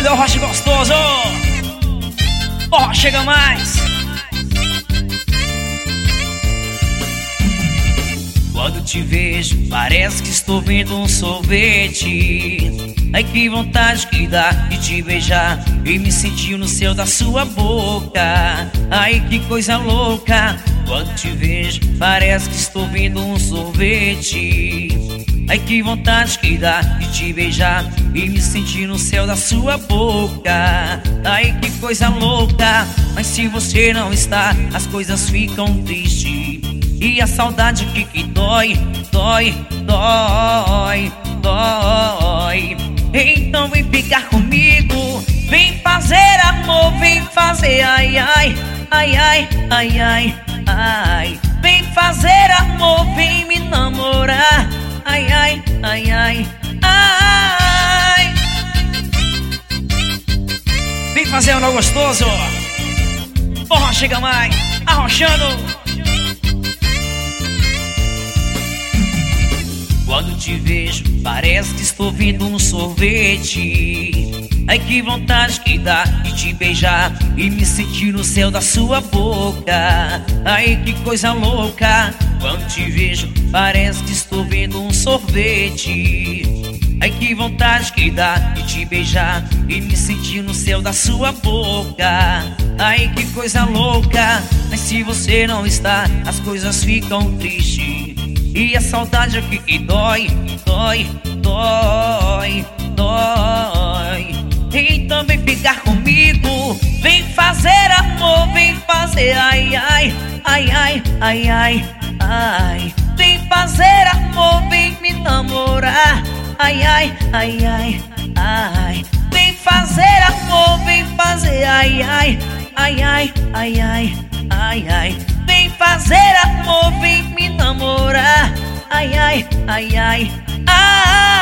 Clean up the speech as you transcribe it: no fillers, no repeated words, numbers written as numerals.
Del Roche gostoso. Ó, chega mais. Quando te vejo, parece que estou vendo um sorvete. Ai, que vontade que dá de te beijar e me sentir no céu da sua boca. Ai, que coisa louca. Quando te vejo, parece que estou vendo um sorvete. Ai, que vontade que dá de te beijar e me sentir no céu da sua boca. Ai, que coisa louca. Mas se você não está, as coisas ficam tristes. E a saudade que dói, dói, dói, dói. Então vem ficar comigo, vem fazer amor, vem fazer ai, ai, ai, ai, ai, ai, ai. Vem fazer amor, vem me namorar, ai, ai, ai, ai, ai. Vem fazer amor gostoso. Porra, chega mais, arrochando. Quando te vejo, parece que estou vendo um sorvete. Ai, que vontade que dá de te beijar e me sentir no céu da sua boca. Ai, que coisa louca. Quando te vejo, parece que estou vendo um sorvete. Ai, que vontade que dá de te beijar e me sentir no céu da sua boca. Ai, que coisa louca. Mas se você não está, as coisas ficam tristes. E a saudade aqui que dói, dói, dói, dói. Então vem ficar comigo, vem fazer amor, vem fazer ai, ai, ai, ai, ai, ai, ai. Vem fazer amor, vem me namorar, ai, ai, ai, ai, ai. Vem fazer amor, vem fazer ai, ai, ai, ai, ai, ai, ai, ai. Vem fazer amor, vem me namorar, ai, ai, ai, ai, ai.